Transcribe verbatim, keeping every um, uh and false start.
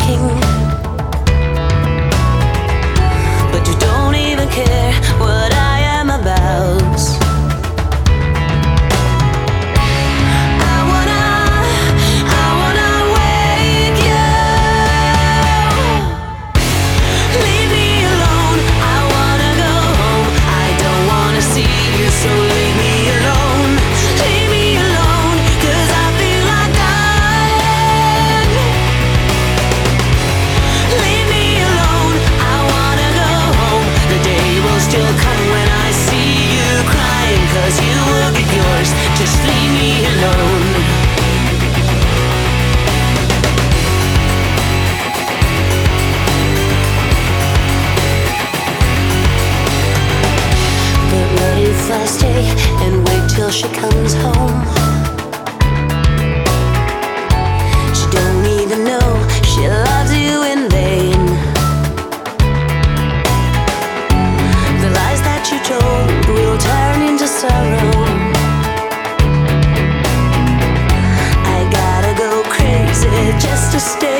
king, but you don't even care what I am about. So leave me alone, leave me alone, 'cause I feel like dying. Leave me alone, I wanna go home. The day will still come when I see you crying, 'cause you will get yours, just leave me alone. If I stay and wait till she comes home, she don't even know she loves you in vain. The lies that you told will turn into sorrow. I gotta go crazy just to stay.